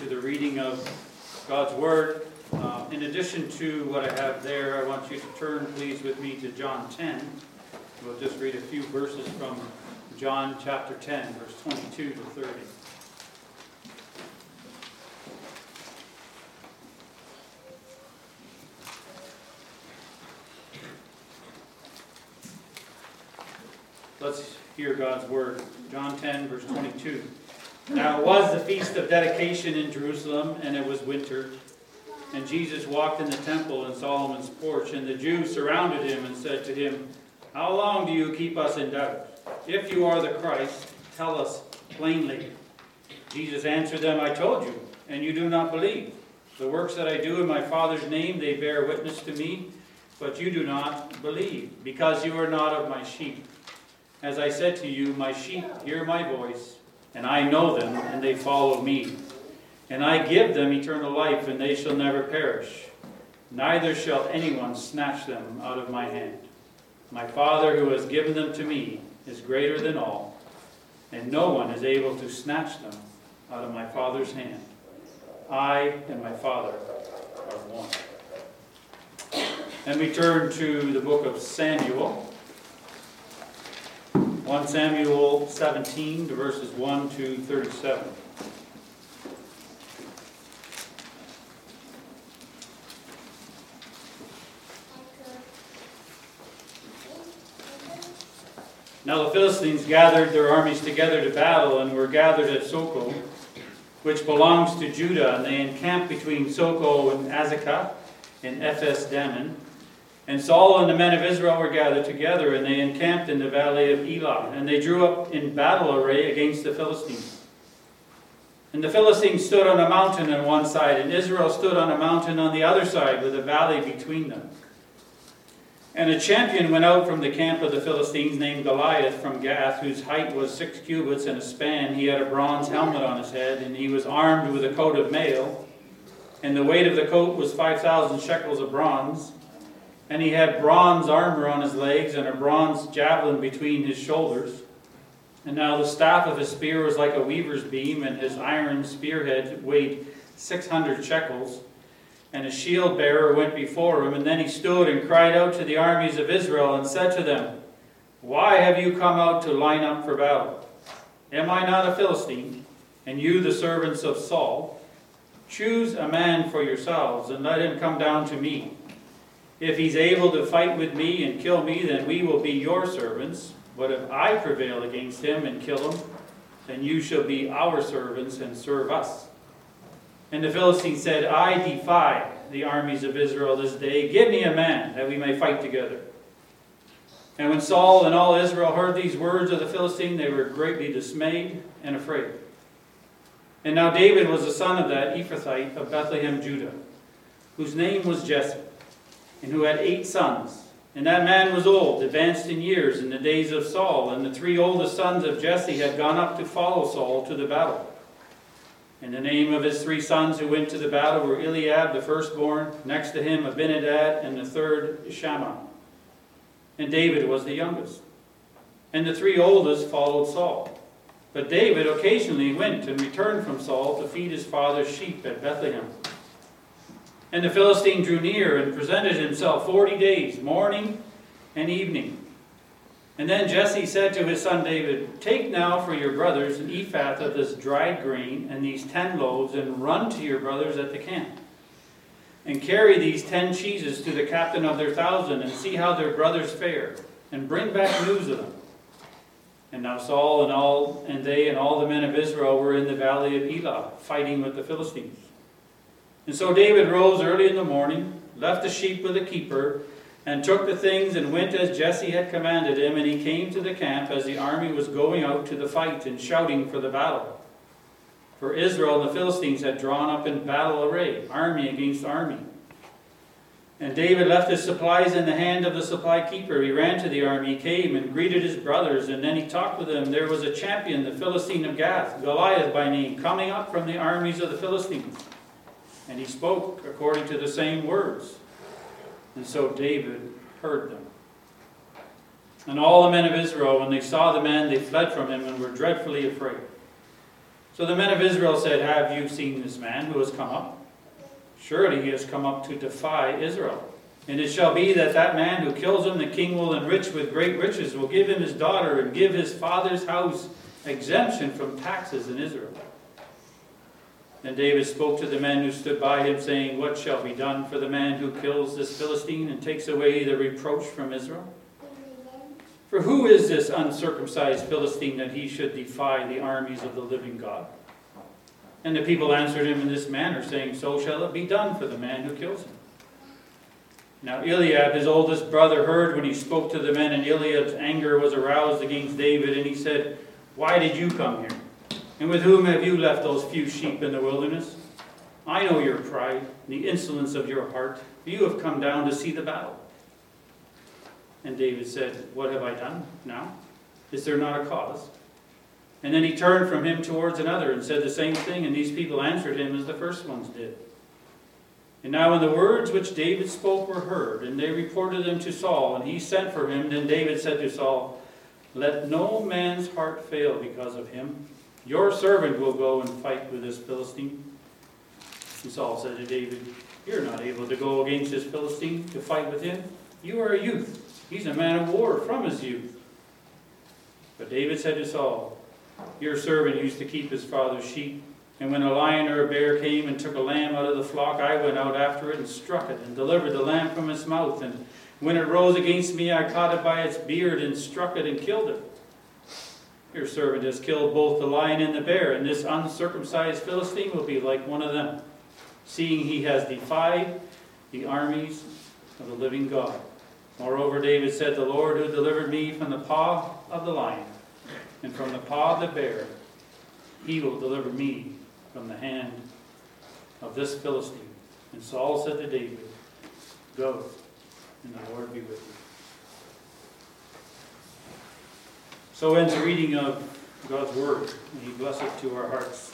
to the reading of God's Word. In addition to what I have there, I want you to turn, please, with me to John 10. We'll just read a few verses from John chapter 10, verse 22 to 30. Let's hear God's Word. John 10, verse 22. Now it was the feast of dedication in Jerusalem, and it was winter. And Jesus walked in the temple in Solomon's porch, and the Jews surrounded him and said to him, "How long do you keep us in doubt? If you are the Christ, tell us plainly." Jesus answered them, "I told you, and you do not believe. The works that I do in my Father's name, they bear witness to me, but you do not believe, because you are not of my sheep. As I said to you, my sheep hear my voice, and I know them, and they follow me. And I give them eternal life, and they shall never perish. Neither shall anyone snatch them out of my hand. My Father who has given them to me is greater than all, and no one is able to snatch them out of my Father's hand. I and my Father are one." And we turn to the book of Samuel. 1 Samuel 17, verses 1 to 37. Now the Philistines gathered their armies together to battle, and were gathered at Soko, which belongs to Judah, and they encamped between Soko and Azekah in Ephes-dammim. And Saul and the men of Israel were gathered together, and they encamped in the valley of Elah, and they drew up in battle array against the Philistines. And the Philistines stood on a mountain on one side, and Israel stood on a mountain on the other side, with a valley between them. And a champion went out from the camp of the Philistines, named Goliath, from Gath, whose height was 6 cubits and a span. He had a bronze helmet on his head, and he was armed with a coat of mail, and the weight of the coat was 5,000 shekels of bronze. And he had bronze armor on his legs, and a bronze javelin between his shoulders. And now the staff of his spear was like a weaver's beam, and his iron spearhead weighed 600 shekels. And a shield bearer went before him, and then he stood and cried out to the armies of Israel, and said to them, "Why have you come out to line up for battle? Am I not a Philistine, and you the servants of Saul? Choose a man for yourselves, and let him come down to me. If he's able to fight with me and kill me, then we will be your servants. But if I prevail against him and kill him, then you shall be our servants and serve us." And the Philistine said, "I defy the armies of Israel this day. Give me a man, that we may fight together." And when Saul and all Israel heard these words of the Philistine, they were greatly dismayed and afraid. And now David was the son of that Ephrathite of Bethlehem, Judah, whose name was Jesse, and who had 8 sons. And that man was old, advanced in years, in the days of Saul. And the 3 oldest sons of Jesse had gone up to follow Saul to the battle. And the name of his 3 sons who went to the battle were Eliab, the firstborn, next to him Abinadab, and the third Shammah. And David was the youngest. And the 3 oldest followed Saul. But David occasionally went and returned from Saul to feed his father's sheep at Bethlehem. And the Philistine drew near and presented himself 40 days, morning and evening. And then Jesse said to his son David, "Take now for your brothers an ephah of this dried grain and these 10 loaves, and run to your brothers at the camp. And carry these 10 cheeses to the captain of their 1,000, and see how their brothers fare, and bring back news of them." And now Saul and all the men of Israel were in the valley of Elah, fighting with the Philistines. And so David rose early in the morning, left the sheep with a keeper, and took the things and went as Jesse had commanded him. And he came to the camp as the army was going out to the fight and shouting for the battle. For Israel and the Philistines had drawn up in battle array, army against army. And David left his supplies in the hand of the supply keeper. He ran to the army, came and greeted his brothers, and then he talked with them. There was a champion, the Philistine of Gath, Goliath by name, coming up from the armies of the Philistines. And he spoke according to the same words. And so David heard them. And all the men of Israel, when they saw the man, they fled from him and were dreadfully afraid. So the men of Israel said, "Have you seen this man who has come up? Surely he has come up to defy Israel. And it shall be that that man who kills him, the king will enrich with great riches, will give him his daughter, and give his father's house exemption from taxes in Israel." Then David spoke to the men who stood by him, saying, "What shall be done for the man who kills this Philistine and takes away the reproach from Israel? For who is this uncircumcised Philistine that he should defy the armies of the living God?" And the people answered him in this manner, saying, "So shall it be done for the man who kills him." Now Eliab, his oldest brother, heard when he spoke to the men, and Eliab's anger was aroused against David, and he said, "Why did you come here? And with whom have you left those few sheep in the wilderness? I know your pride, the insolence of your heart. You have come down to see the battle." And David said, "What have I done now? Is there not a cause?" And then he turned from him towards another and said the same thing, and these people answered him as the first ones did. And now when the words which David spoke were heard, and they reported them to Saul, and he sent for him, then David said to Saul, "Let no man's heart fail because of him. Your servant will go and fight with this Philistine." And Saul said to David, "You're not able to go against this Philistine to fight with him. You are a youth. He's a man of war from his youth." But David said to Saul, "Your servant used to keep his father's sheep, and when a lion or a bear came and took a lamb out of the flock, I went out after it and struck it and delivered the lamb from its mouth. And when it rose against me, I caught it by its beard and struck it and killed it. Your servant has killed both the lion and the bear, and this uncircumcised Philistine will be like one of them, seeing he has defied the armies of the living God." Moreover, David said, "The Lord who delivered me from the paw of the lion and from the paw of the bear, he will deliver me from the hand of this Philistine." And Saul said to David, "Go, and the Lord be with you." So ends the reading of God's Word. May He bless it to our hearts.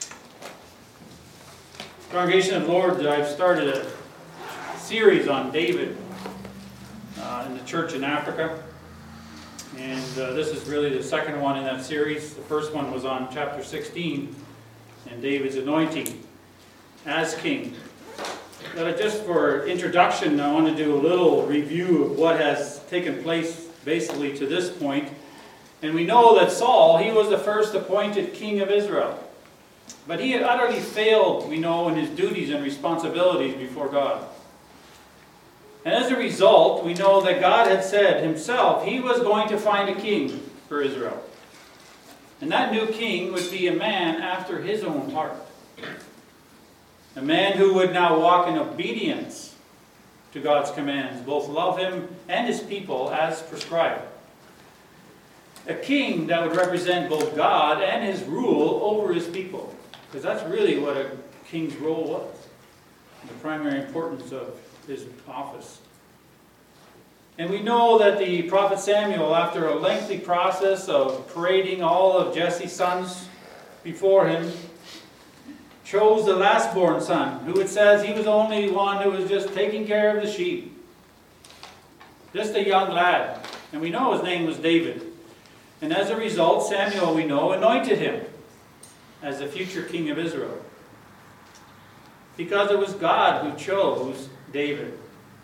Congregation of the Lord, I've started a series on David in the church in Africa. And this is really the second one in that series. The first one was on chapter 16 and David's anointing as king. But just for introduction, I want to do a little review of what has taken place basically to this point. And we know that Saul, he was the first appointed king of Israel. But he had utterly failed, we know, in his duties and responsibilities before God. And as a result, we know that God had said himself he was going to find a king for Israel. And that new king would be a man after his own heart. A man who would now walk in obedience to God's commands, both love him and his people as prescribed. A king that would represent both God and his rule over his people. Because that's really what a king's role was. The primary importance of his office. And we know that the prophet Samuel, after a lengthy process of parading all of Jesse's sons before him, chose the last-born son, who it says he was the only one who was just taking care of the sheep. Just a young lad. And we know his name was David. And as a result, Samuel, we know, anointed him as the future king of Israel. Because it was God who chose David.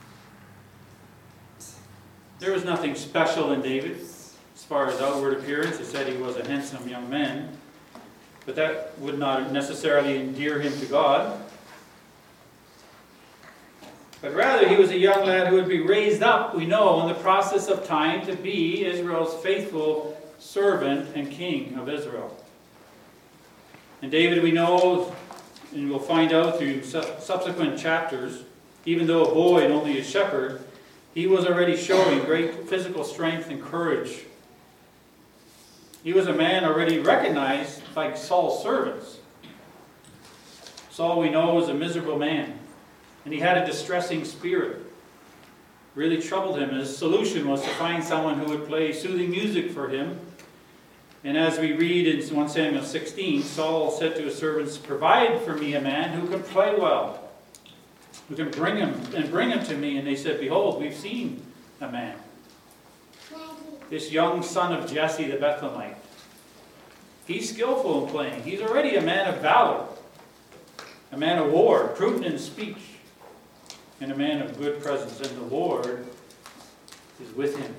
There was nothing special in David as far as outward appearance. It said he was a handsome young man. But that would not necessarily endear him to God. But rather, he was a young lad who would be raised up, we know, in the process of time to be Israel's faithful servant and king of Israel. And David, we know, and we'll find out through subsequent chapters, even though a boy and only a shepherd, he was already showing great physical strength and courage. He was a man already recognized by Saul's servants. Saul, we know, was a miserable man, and he had a distressing spirit. Really troubled him. His solution was to find someone who would play soothing music for him. And as we read in 1 Samuel 16, Saul said to his servants, "Provide for me a man who can play well, who can bring him to me." And they said, "Behold, we've seen a man. This young son of Jesse the Bethlehemite. He's skillful in playing. He's already a man of valor, a man of war, prudent in speech, and a man of good presence. And the Lord is with him.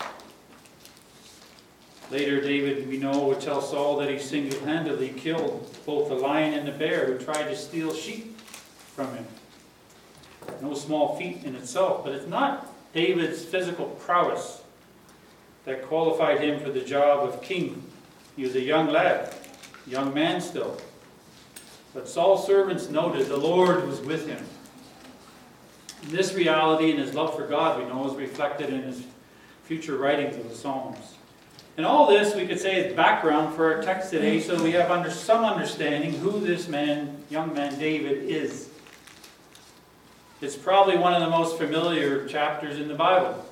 Later, David, we know, would tell Saul that he single-handedly killed both the lion and the bear who tried to steal sheep from him. No small feat in itself, but it's not David's physical prowess that qualified him for the job of king. He was a young lad, young man still. But Saul's servants noted the Lord was with him. This reality and his love for God, we know, is reflected in his future writings of the Psalms. And all this, we could say, is background for our text today, so we have some understanding who this man, young man David, is. It's probably one of the most familiar chapters in the Bible.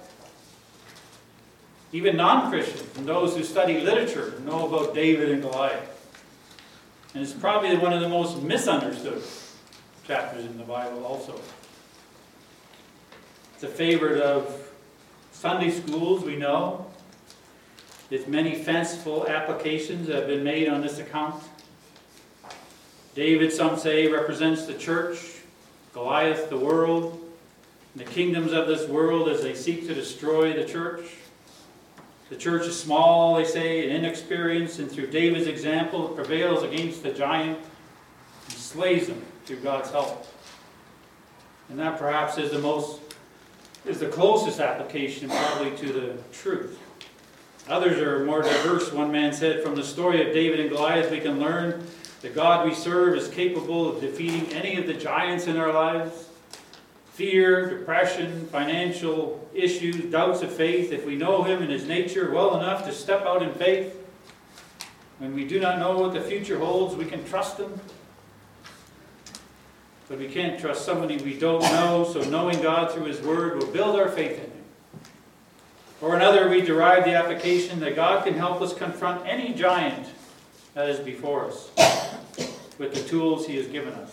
Even non-Christians and those who study literature know about David and Goliath. And it's probably one of the most misunderstood chapters in the Bible also. It's a favorite of Sunday schools, we know. There's many fanciful applications that have been made on this account. David, some say, represents the church, Goliath, the world, and the kingdoms of this world as they seek to destroy the church. The church is small, they say, and inexperienced, and through David's example, it prevails against the giant and slays him through God's help. And that perhaps is the closest application probably to the truth. Others are more diverse. One man said, from the story of David and Goliath, we can learn the God we serve is capable of defeating any of the giants in our lives. Fear, depression, financial issues, doubts of faith. If we know him and his nature well enough to step out in faith, when we do not know what the future holds, we can trust him. But we can't trust somebody we don't know, so knowing God through his word will build our faith in him. Or another, we derive the application that God can help us confront any giant that is before us with the tools he has given us.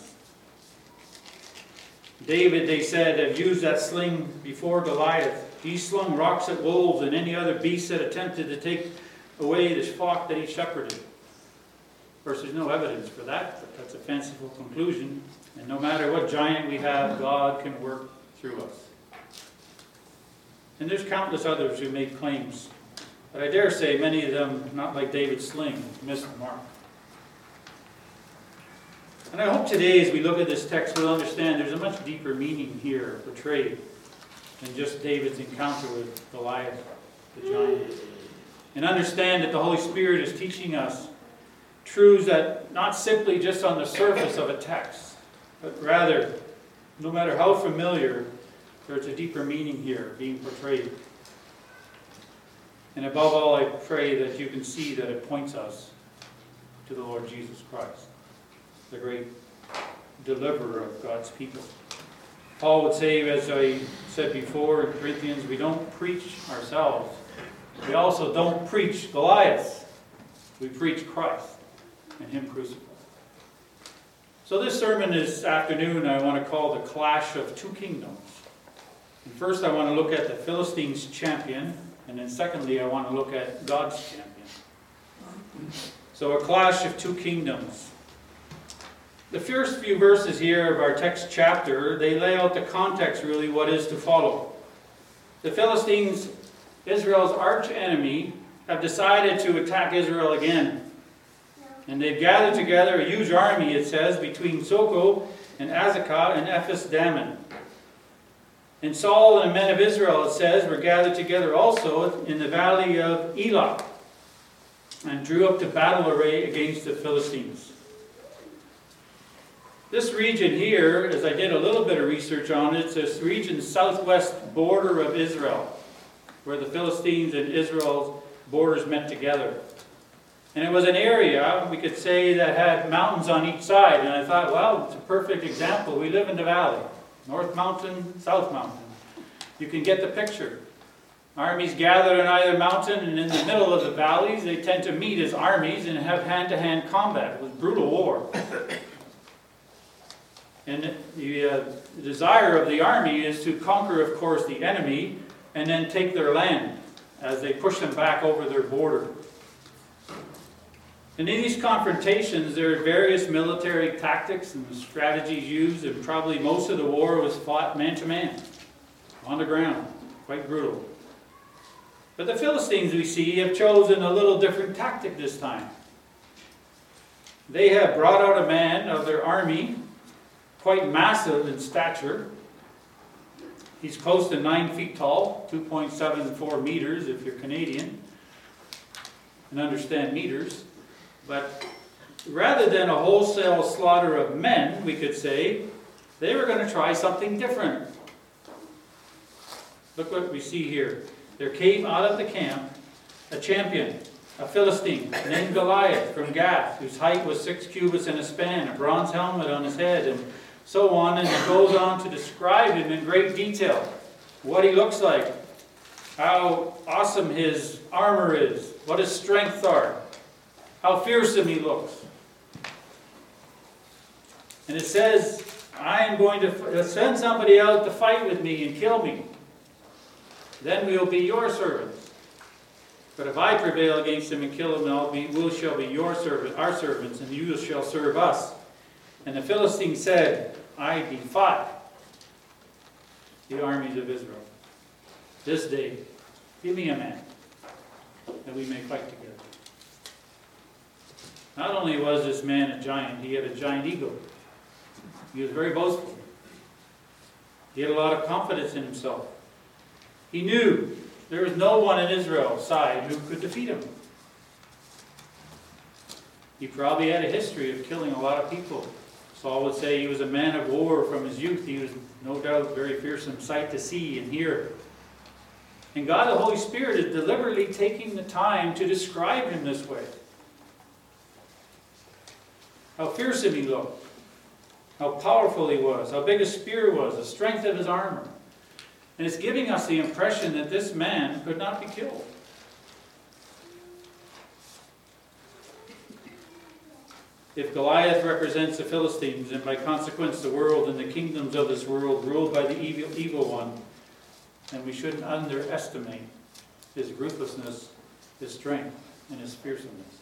David, they said, had used that sling before Goliath. He slung rocks at wolves and any other beast that attempted to take away the flock that he shepherded. Of course, there's no evidence for that, but that's a fanciful conclusion. And no matter what giant we have, God can work through us. And there's countless others who make claims. But I dare say many of them, not like David's sling, missed the mark. And I hope today, as we look at this text, we'll understand there's a much deeper meaning here portrayed than just David's encounter with Goliath, the giant. And understand that the Holy Spirit is teaching us truths that not simply just on the surface of a text, but rather, no matter how familiar, there's a deeper meaning here being portrayed. And above all, I pray that you can see that it points us to the Lord Jesus Christ, the great deliverer of God's people. Paul would say, as I said before in Corinthians, we don't preach ourselves. We also don't preach Goliath. We preach Christ and him crucified. So this sermon this afternoon I want to call the Clash of Two Kingdoms. And first I want to look at the Philistines' champion, and then secondly I want to look at God's champion. So a clash of two kingdoms. The first few verses here of our text chapter, they lay out the context really what is to follow. The Philistines, Israel's arch enemy, have decided to attack Israel again. And they've gathered together a huge army, it says, between Soko and Azekah and Ephes-dammim. And Saul and the men of Israel, it says, were gathered together also in the valley of Elah and drew up to battle array against the Philistines. This region here, as I did a little bit of research on it, it's this region southwest border of Israel, where the Philistines and Israel's borders met together. And it was an area, we could say, that had mountains on each side. And I thought, well, it's a perfect example. We live in the valley. North mountain, south mountain. You can get the picture. Armies gather on either mountain, and in the middle of the valleys, they tend to meet as armies and have hand-to-hand combat. It was brutal war. And the desire of the army is to conquer, of course, the enemy and then take their land as they push them back over their border. And in these confrontations, there are various military tactics and strategies used, and probably most of the war was fought man to man, on the ground, quite brutal. But the Philistines, we see, have chosen a little different tactic this time. They have brought out a man of their army, quite massive in stature. He's close to 9 feet tall, 2.74 meters if you're Canadian and understand meters. But rather than a wholesale slaughter of men, we could say, they were going to try something different. Look what we see here. There came out of the camp a champion, a Philistine, named Goliath from Gath, whose height was 6 cubits and a span, a bronze helmet on his head, and so on. And it goes on to describe him in great detail, what he looks like, how awesome his armor is, what his strengths are, how fearsome he looks. And it says, I am going to send somebody out to fight with me and kill me. Then we will be your servants. But if I prevail against him and kill him, we shall be your servant, our servants, and you shall serve us. And the Philistine said, I defy the armies of Israel. This day, give me a man, that we may fight together. Not only was this man a giant, he had a giant ego. He was very boastful. He had a lot of confidence in himself. He knew there was no one in Israel's side who could defeat him. He probably had a history of killing a lot of people. Saul would say he was a man of war from his youth. He was no doubt a very fearsome sight to see and hear. And God, the Holy Spirit, is deliberately taking the time to describe him this way. How fearsome he looked. How powerful he was. How big his spear was. The strength of his armor. And it's giving us the impression that this man could not be killed. If Goliath represents the Philistines, and by consequence the world and the kingdoms of this world ruled by the evil one, then we shouldn't underestimate his ruthlessness, his strength, and his fearsomeness.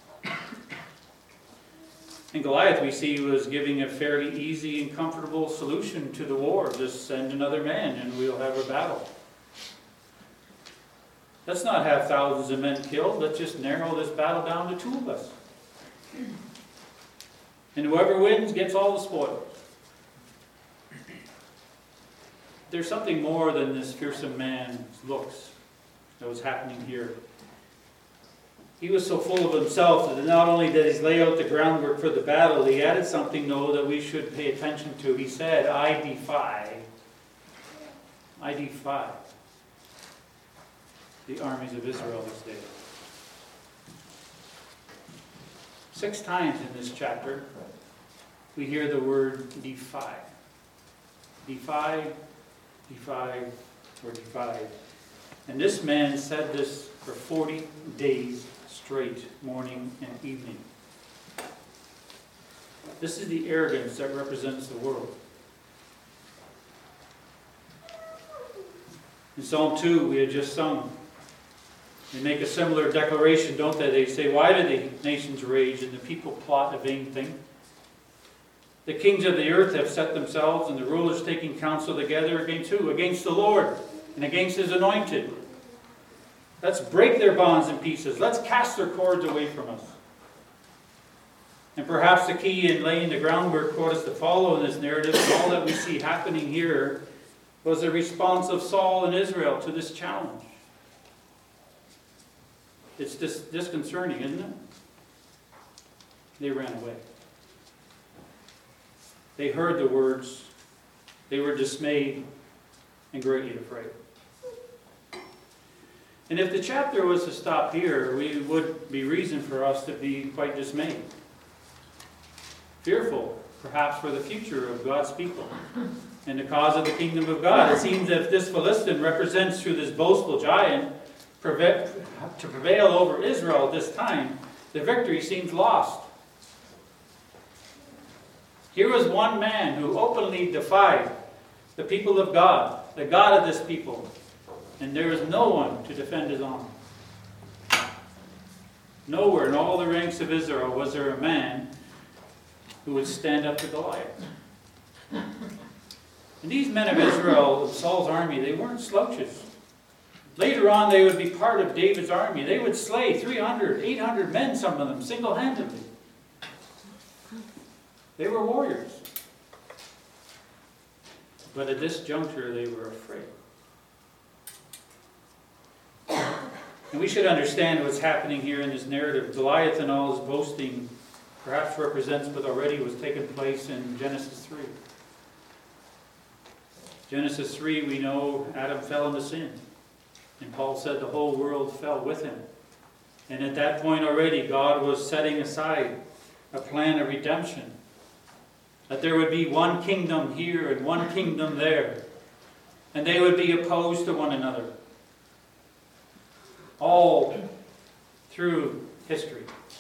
And Goliath, we see, was giving a fairly easy and comfortable solution to the war. Just send another man and we'll have a battle. Let's not have thousands of men killed. Let's just narrow this battle down to 2 of us. And whoever wins gets all the spoils. There's something more than this fearsome man's looks that was happening here. He was so full of himself that not only did he lay out the groundwork for the battle, he added something, though, that we should pay attention to. He said, I defy the armies of Israel this day. 6 times in this chapter, we hear the word defy. Defy, defy, or defied. And this man said this for 40 days straight, morning and evening. This is the arrogance that represents the world. In Psalm 2, we had just sung. They make a similar declaration, don't they? They say, why do the nations rage and the people plot a vain thing? The kings of the earth have set themselves, and the rulers taking counsel together against who? Against the Lord and against his anointed. Let's break their bonds in pieces. Let's cast their cords away from us. And perhaps the key in laying the groundwork for us to follow in this narrative, and all that we see happening here, was the response of Saul and Israel to this challenge. It's disconcerting, isn't it? They ran away. They heard the words. They were dismayed and greatly afraid. And if the chapter was to stop here, we would be reason for us to be quite dismayed. Fearful, perhaps, for the future of God's people and the cause of the kingdom of God. It seems that if this Philistine represents through this boastful giant to prevail over Israel at this time, the victory seems lost. Here was one man who openly defied the people of God, the God of this people, and there is no one to defend his honor. Nowhere in all the ranks of Israel was there a man who would stand up to Goliath. And these men of Israel, Saul's army, they weren't slouches. Later on, they would be part of David's army. They would slay 300, 800 men, some of them, single-handedly. They were warriors. But at this juncture, they were afraid. And we should understand what's happening here in this narrative. Goliath and all his boasting perhaps represents what already was taking place in Genesis 3. Genesis 3, we know Adam fell into sin. And Paul said the whole world fell with him. And at that point already, God was setting aside a plan of redemption. That there would be one kingdom here and one kingdom there. And they would be opposed to one another. All through history.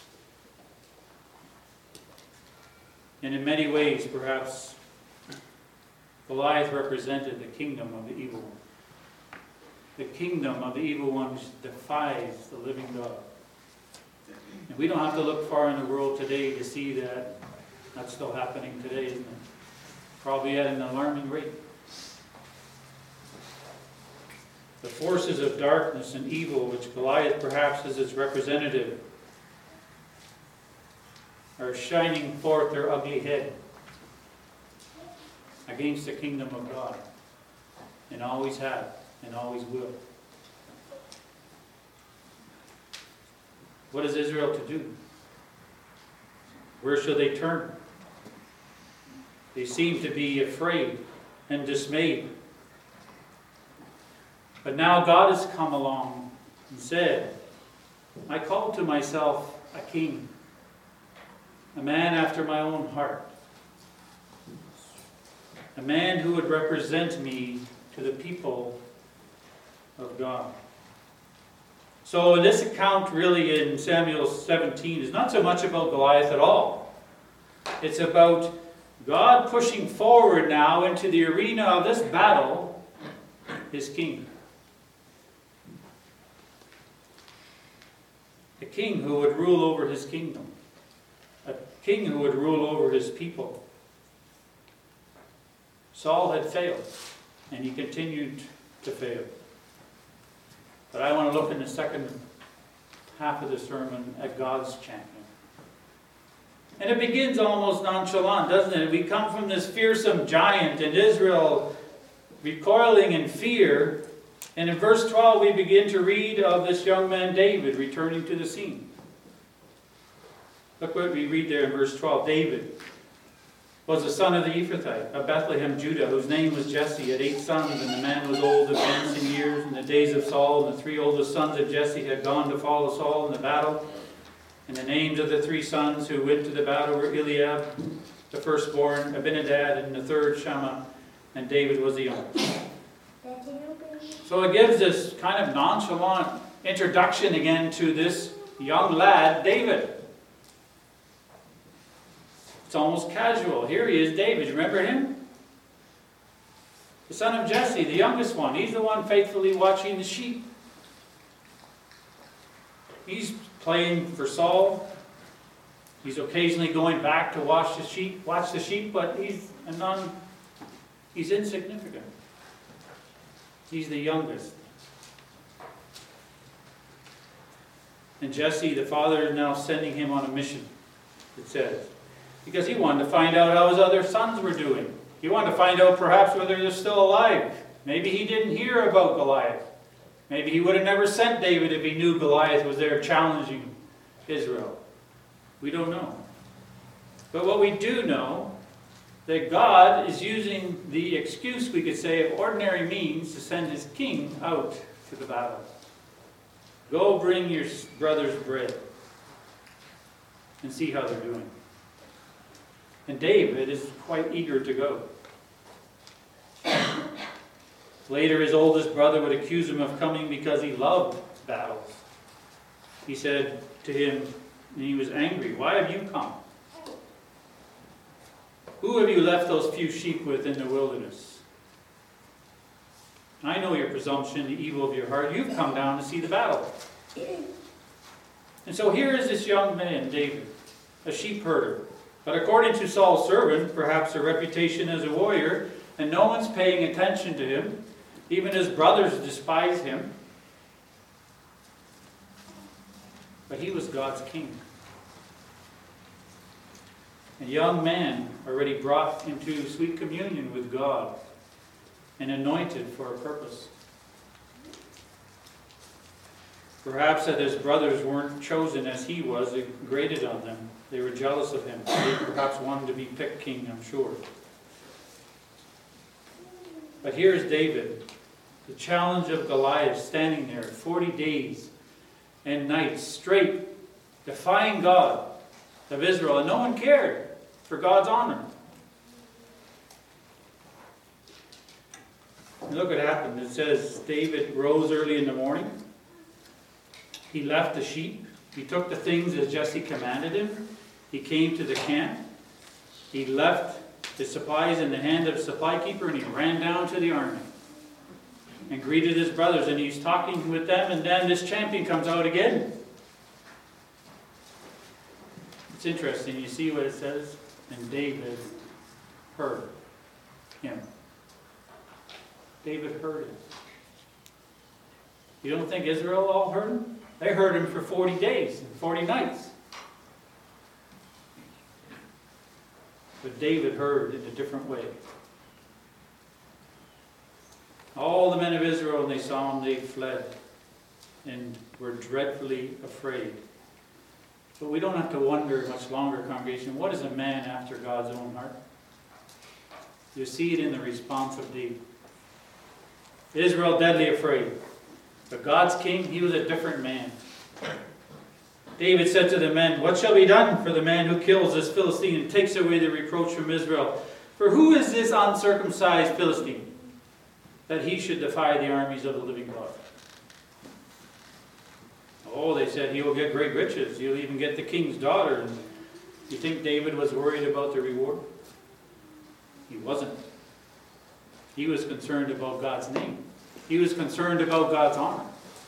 And in many ways, perhaps, Goliath represented the kingdom of the evil one. The kingdom of the evil one which defies the living God. And we don't have to look far in the world today to see that that's still happening today, isn't it? Probably at an alarming rate. The forces of darkness and evil, which Goliath perhaps is its representative, are shining forth their ugly head against the kingdom of God. And always have, and always will. What is Israel to do? Where shall they turn? They seem to be afraid and dismayed. But now God has come along and said, I called to myself a king, a man after my own heart, a man who would represent me to the people of God. So this account really in Samuel 17 is not so much about Goliath at all. It's about God pushing forward now into the arena of this battle, his king. A king who would rule over his kingdom. A king who would rule over his people. Saul had failed, and he continued to fail. But I want to look in the second half of the sermon at God's champion. And it begins almost nonchalant, doesn't it? We come from this fearsome giant in Israel recoiling in fear. And in verse 12 we begin to read of this young man David returning to the scene. Look what we read there in verse 12. David was the son of the Ephrathite of Bethlehem, Judah, whose name was Jesse. He had 8 sons, and the man was old, advanced in years. In the days of Saul, and the 3 oldest sons of Jesse had gone to follow Saul in the battle. And the names of the 3 sons who went to the battle were Eliab, the firstborn, Abinadab, and the third Shammah, and David was the youngest. So it gives this kind of nonchalant introduction again to this young lad, David. It's almost casual. Here he is, David. Remember him? The son of Jesse, the youngest one. He's the one faithfully watching the sheep. He's playing for Saul. He's occasionally going back to watch the sheep, but he's insignificant. He's the youngest. And Jesse, the father, is now sending him on a mission, it says. Because he wanted to find out how his other sons were doing. He wanted to find out perhaps whether they're still alive. Maybe he didn't hear about Goliath. Maybe he would have never sent David if he knew Goliath was there challenging Israel. We don't know. But what we do know, that God is using the excuse, we could say, of ordinary means to send his king out to the battle. Go bring your brother's bread and see how they're doing. And David is quite eager to go. Later, his oldest brother would accuse him of coming because he loved battles. He said to him, and he was angry, "Why have you come? Who have you left those few sheep with in the wilderness? I know your presumption, the evil of your heart. You've come down to see the battle." And so here is this young man, David, a sheep herder. But according to Saul's servant, perhaps a reputation as a warrior, and no one's paying attention to him. Even his brothers despise him. But he was God's king. A young man already brought into sweet communion with God and anointed for a purpose. Perhaps that his brothers weren't chosen as he was, it grated on them. They were jealous of him. They perhaps wanted to be picked king, I'm sure. But here's David, the challenge of Goliath, standing there 40 days and nights straight, defying God of Israel, and no one cared for God's honor. And look what happened. It says David rose early in the morning. He left the sheep. He took the things as Jesse commanded him. He came to the camp. He left his supplies in the hand of the supply keeper, and he ran down to the army and greeted his brothers, and he's talking with them, and then this champion comes out again. It's interesting. You see what it says? And David heard him. David heard him. You don't think Israel all heard him? They heard him for 40 days and 40 nights. But David heard in a different way. All the men of Israel, when they saw him, they fled and were dreadfully afraid. But we don't have to wonder much longer, congregation, what is a man after God's own heart? You see it in the response of David. Israel deadly afraid. But God's king, he was a different man. David said to the men, "What shall be done for the man who kills this Philistine and takes away the reproach from Israel? For who is this uncircumcised Philistine, that he should defy the armies of the living God?" Oh, they said, he will get great riches. He'll even get the king's daughter. And you think David was worried about the reward? He wasn't. He was concerned about God's name. He was concerned about God's honor.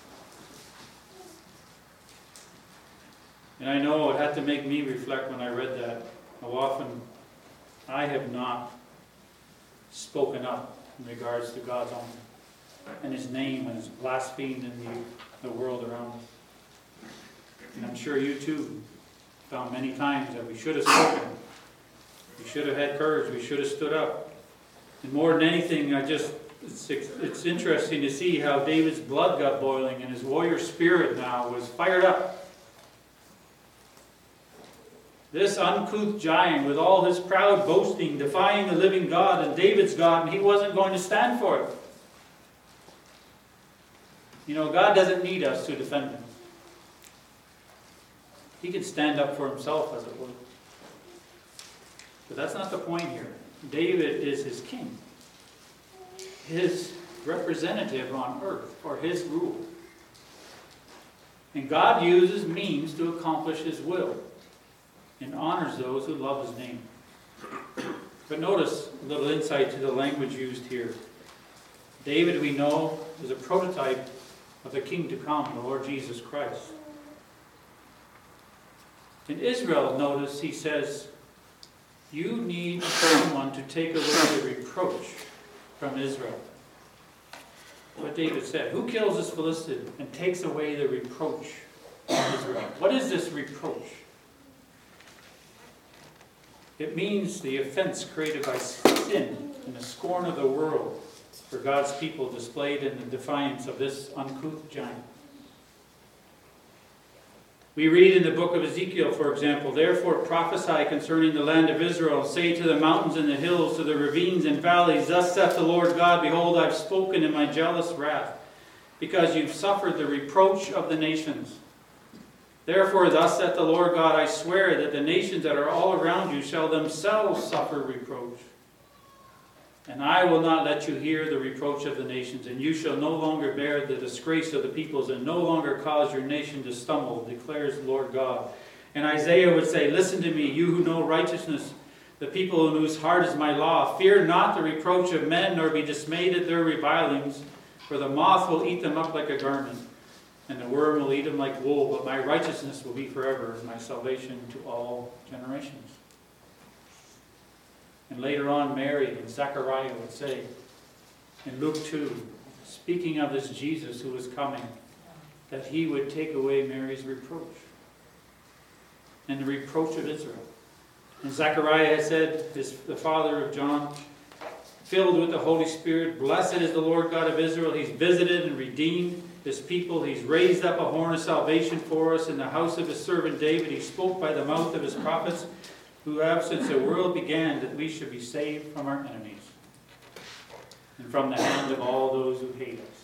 And I know it had to make me reflect when I read that, how often I have not spoken up in regards to God's honor and His name, and is blasphemed in the world around us. And I'm sure you too found many times that we should have spoken. We should have had courage. We should have stood up. And more than anything, it's interesting to see how David's blood got boiling and his warrior spirit now was fired up. This uncouth giant with all his proud boasting, defying the living God and David's God, and he wasn't going to stand for it. You know, God doesn't need us to defend him. He can stand up for himself, as it were. But that's not the point here. David is his king, his representative on earth for his rule. And God uses means to accomplish his will and honors those who love his name. But notice a little insight to the language used here. David, we know, is a prototype of the king to come, the Lord Jesus Christ. In Israel, notice he says, you need someone to take away the reproach from Israel. What David said, who kills this Philistine and takes away the reproach from Israel? What is this reproach? It means the offense created by sin and the scorn of the world for God's people displayed in the defiance of this uncouth giant. We read in the book of Ezekiel, for example, therefore prophesy concerning the land of Israel, say to the mountains and the hills, to the ravines and valleys, thus saith the Lord God, behold, I've spoken in my jealous wrath, because you've suffered the reproach of the nations. Therefore, thus saith the Lord God, I swear that the nations that are all around you shall themselves suffer reproach. And I will not let you hear the reproach of the nations, and you shall no longer bear the disgrace of the peoples, and no longer cause your nation to stumble, declares the Lord God. And Isaiah would say, listen to me, you who know righteousness, the people in whose heart is my law. Fear not the reproach of men, nor be dismayed at their revilings, for the moth will eat them up like a garment, and the worm will eat him like wool, but my righteousness will be forever, and my salvation to all generations. And later on, Mary and Zechariah would say, in Luke 2, speaking of this Jesus who was coming, that he would take away Mary's reproach and the reproach of Israel. And Zechariah said, the father of John, filled with the Holy Spirit, blessed is the Lord God of Israel. He's visited and redeemed his people. He's raised up a horn of salvation for us in the house of his servant David. He spoke by the mouth of his prophets, who have since the world began, that we should be saved from our enemies and from the hand of all those who hate us.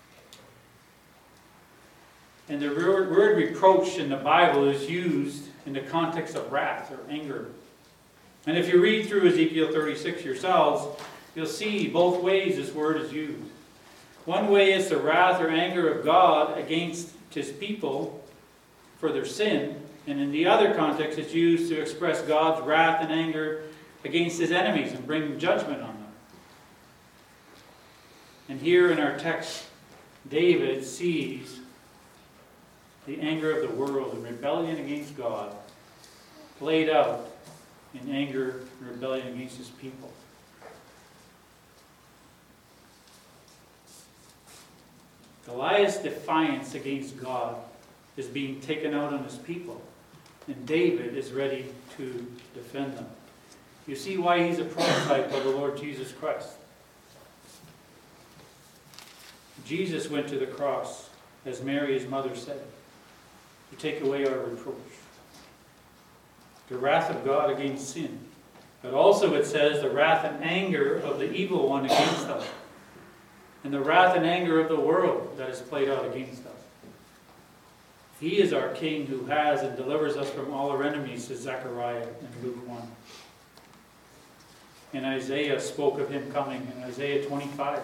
And the word reproach in the Bible is used in the context of wrath or anger. And if you read through Ezekiel 36 yourselves, you'll see both ways this word is used. One way is the wrath or anger of God against his people for their sin. And in the other context, it's used to express God's wrath and anger against his enemies and bring judgment on them. And here in our text, David sees the anger of the world and rebellion against God played out in anger and rebellion against his people. Goliath's defiance against God is being taken out on his people, and David is ready to defend them. You see why he's a prototype of the Lord Jesus Christ. Jesus went to the cross, as Mary, his mother, said, to take away our reproach. The wrath of God against sin. But also it says the wrath and anger of the evil one against us. And the wrath and anger of the world that is played out against us. He is our King who has and delivers us from all our enemies, says Zechariah in Luke 1. And Isaiah spoke of him coming in Isaiah 25.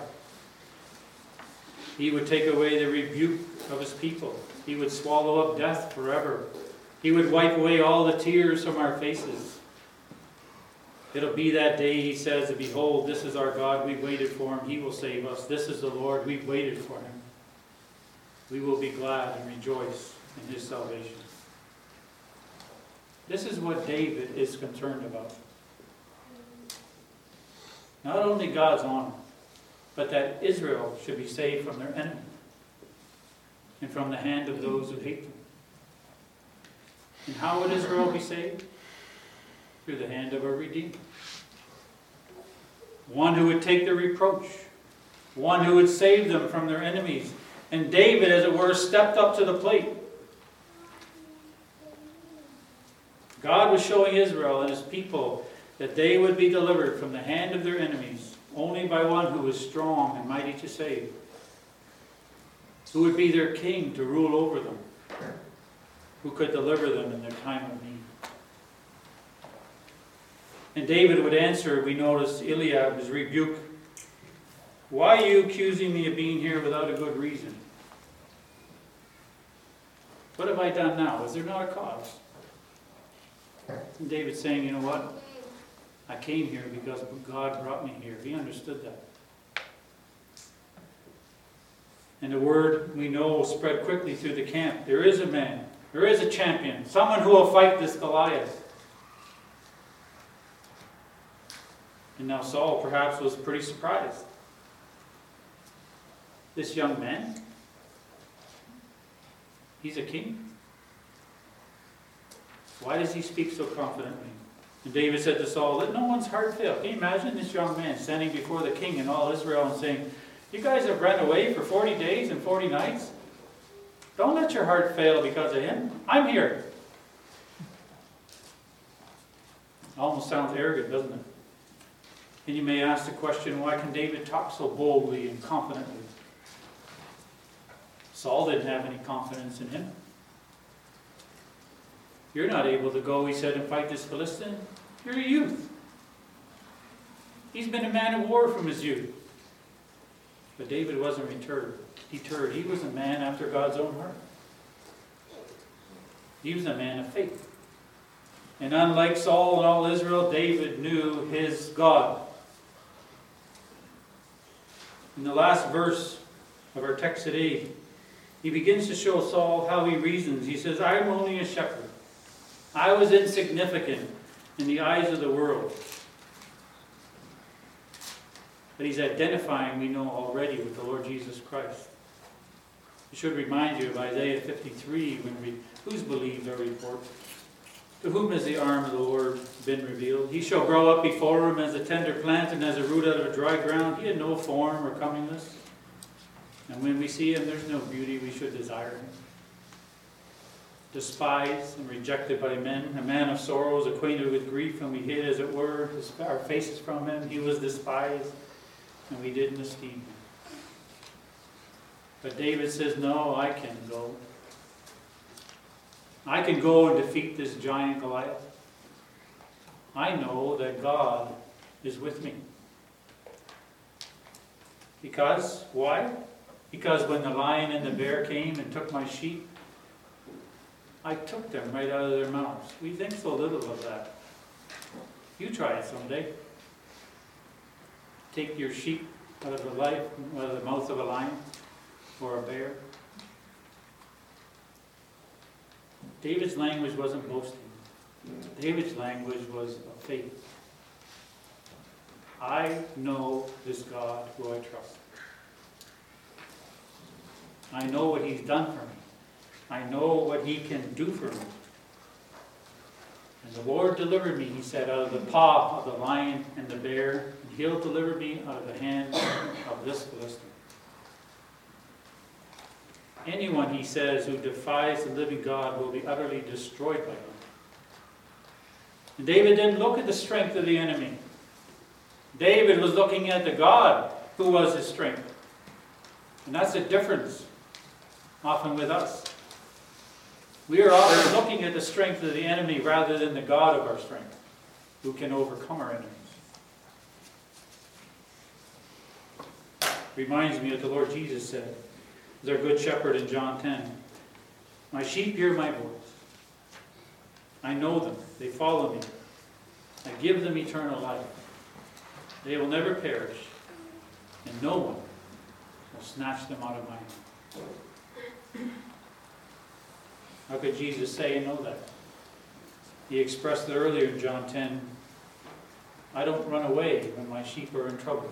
He would take away the rebuke of his people. He would swallow up death forever. He would wipe away all the tears from our faces. It'll be that day, he says, and behold, this is our God. We've waited for him. He will save us. This is the Lord. We've waited for him. We will be glad and rejoice in his salvation. This is what David is concerned about. Not only God's honor, but that Israel should be saved from their enemy and from the hand of those who hate them. And how would Israel be saved? Through the hand of a Redeemer. One who would take their reproach. One who would save them from their enemies. And David, as it were, stepped up to the plate. God was showing Israel and his people that they would be delivered from the hand of their enemies only by one who was strong and mighty to save, who would be their king to rule over them, who could deliver them in their time of need. And David would answer, we notice Eliab's rebuke, why are you accusing me of being here without a good reason? What have I done now? Is there not a cause? And David's saying, you know what? I came here because God brought me here. He understood that. And the word, we know, spread quickly through the camp. There is a man. There is a champion. Someone who will fight this Goliath. And now Saul perhaps was pretty surprised. This young man, he's a king. Why does he speak so confidently? And David said to Saul, let no one's heart fail. Can you imagine this young man standing before the king and all Israel and saying, you guys have run away for 40 days and 40 nights? Don't let your heart fail because of him. I'm here. Almost sounds arrogant, doesn't it? And you may ask the question, why can David talk so boldly and confidently? Saul didn't have any confidence in him. You're not able to go, he said, and fight this Philistine. You're a youth. He's been a man of war from his youth. But David wasn't deterred. He was a man after God's own heart. He was a man of faith. And unlike Saul and all Israel, David knew his God. In the last verse of our text today, he begins to show Saul how he reasons. He says, I'm only a shepherd. I was insignificant in the eyes of the world. But he's identifying, we know already, with the Lord Jesus Christ. It should remind you of Isaiah 53, who's believed our report? To whom has the arm of the Lord been revealed? He shall grow up before him as a tender plant and as a root out of dry ground. He had no form or comeliness. And when we see him, there's no beauty we should desire him. Despised and rejected by men, a man of sorrows, acquainted with grief, and we hid, as it were, our faces from him. He was despised, and we didn't esteem him. But David says, no, I can go. I can go and defeat this giant Goliath. I know that God is with me. Because, why? Because when the lion and the bear came and took my sheep, I took them right out of their mouths. We think so little of that. You try it someday. Take your sheep out of the mouth of a lion or a bear. David's language wasn't boasting. David's language was of faith. I know this God who I trust. I know what he's done for me. I know what he can do for me. And the Lord delivered me, he said, out of the paw of the lion and the bear, and he'll deliver me out of the hand of this Philistine. Anyone, he says, who defies the living God will be utterly destroyed by him. And David didn't look at the strength of the enemy. David was looking at the God who was his strength. And that's the difference often with us. We are often looking at the strength of the enemy rather than the God of our strength, who can overcome our enemies. Reminds me of the Lord Jesus said, as our good shepherd in John 10, my sheep hear my voice. I know them. They follow me. I give them eternal life. They will never perish, and no one will snatch them out of my hand. How could Jesus say and know that? He expressed it earlier in John 10. I don't run away when my sheep are in trouble.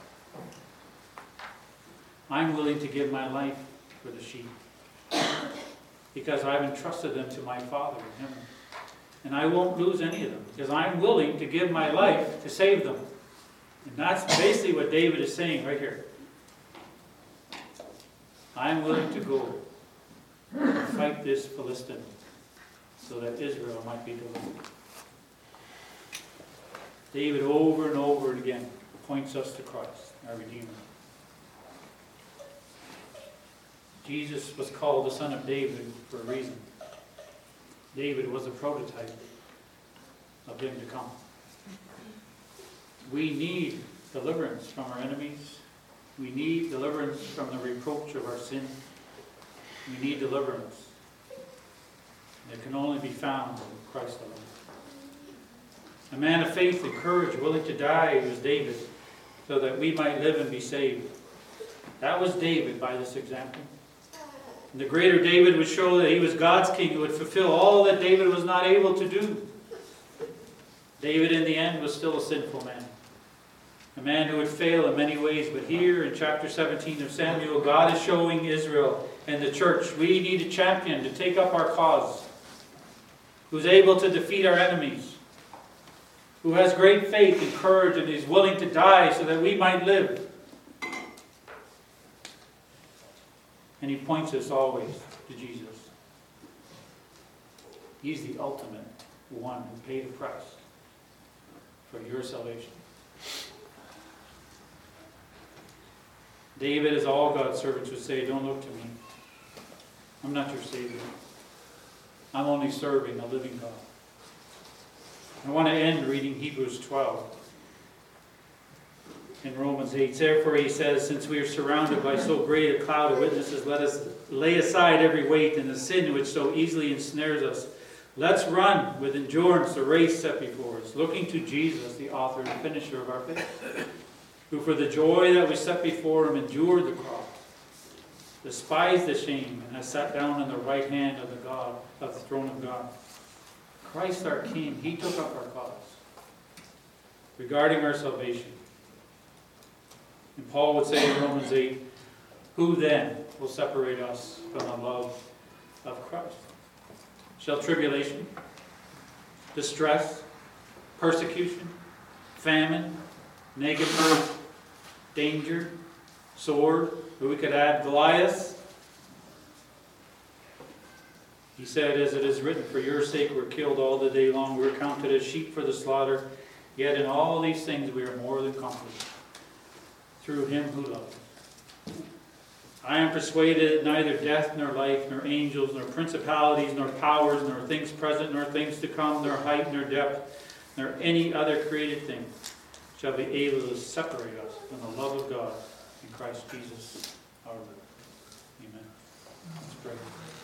I'm willing to give my life for the sheep because I've entrusted them to my Father in heaven. And I won't lose any of them because I'm willing to give my life to save them. And that's basically what David is saying right here. I'm willing to go and fight this Philistine so that Israel might be delivered. David over and over again points us to Christ, our Redeemer. Jesus was called the Son of David for a reason. David was a prototype of him to come. We need deliverance from our enemies. We need deliverance from the reproach of our sin. We need deliverance. And it can only be found in Christ alone. A man of faith and courage, willing to die, was David, so that we might live and be saved. That was David by this example. And the greater David would show that he was God's king who would fulfill all that David was not able to do. David in the end was still a sinful man. A man who would fail in many ways. But here in chapter 17 of Samuel, God is showing Israel and the church we need a champion to take up our cause. Who's able to defeat our enemies. Who has great faith and courage and is willing to die so that we might live. And he points us always to Jesus. He's the ultimate one who paid the price for your salvation. David, as all God's servants would say, don't look to me. I'm not your Savior. I'm only serving a living God. I want to end reading Hebrews 12. In Romans 8, therefore he says, since we are surrounded by so great a cloud of witnesses, let us lay aside every weight and the sin which so easily ensnares us. Let's run with endurance the race set before us, looking to Jesus, the author and finisher of our faith, who for the joy that was set before him endured the cross, despised the shame, and has sat down on the right hand of the throne of God. Christ our King, he took up our cause regarding our salvation. And Paul would say in Romans 8, who then will separate us from the love of Christ? Shall tribulation, distress, persecution, famine, nakedness, danger, sword, or we could add Goliath. He said, as it is written, for your sake we're killed all the day long, we're counted as sheep for the slaughter, yet in all these things we are more than conquerors, through him who loved us. I am persuaded that neither death, nor life, nor angels, nor principalities, nor powers, nor things present, nor things to come, nor height, nor depth, nor any other created thing shall be able to separate us from the love of God in Christ Jesus our Lord. Amen. Let's pray.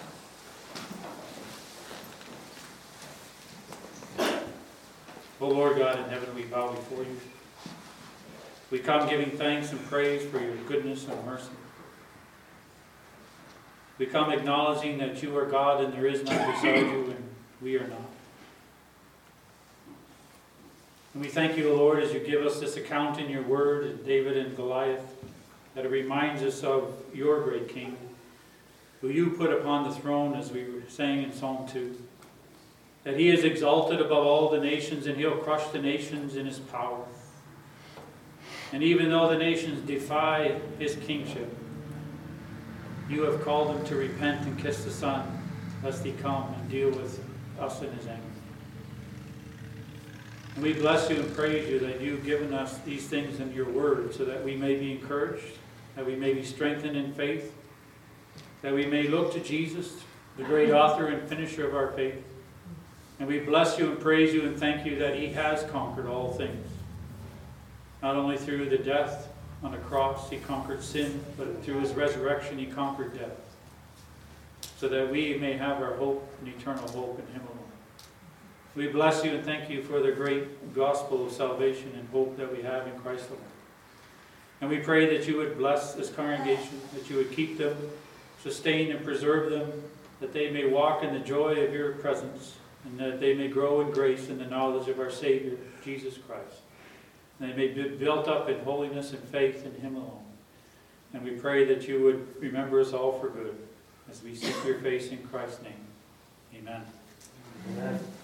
O Lord God in heaven, we bow before you. We come giving thanks and praise for your goodness and mercy. We come acknowledging that you are God and there is none beside you, and we are not. And we thank you, O Lord, as you give us this account in your word, in David and Goliath, that it reminds us of your great King, who you put upon the throne, as we were saying in Psalm 2. That he is exalted above all the nations, and he'll crush the nations in his power. And even though the nations defy his kingship, you have called them to repent and kiss the Son, lest he come and deal with us in his anger. And we bless you and praise you that you've given us these things in your word, so that we may be encouraged, that we may be strengthened in faith, that we may look to Jesus, the great author and finisher of our faith. And we bless you and praise you and thank you that he has conquered all things. Not only through the death on the cross he conquered sin, but through his resurrection he conquered death. So that we may have our hope and eternal hope in him alone. We bless you and thank you for the great gospel of salvation and hope that we have in Christ alone. And we pray that you would bless this congregation, that you would keep them, sustain and preserve them, that they may walk in the joy of your presence, and that they may grow in grace and the knowledge of our Savior, Jesus Christ. And they may be built up in holiness and faith in him alone. And we pray that you would remember us all for good as we seek your face in Christ's name. Amen. Amen.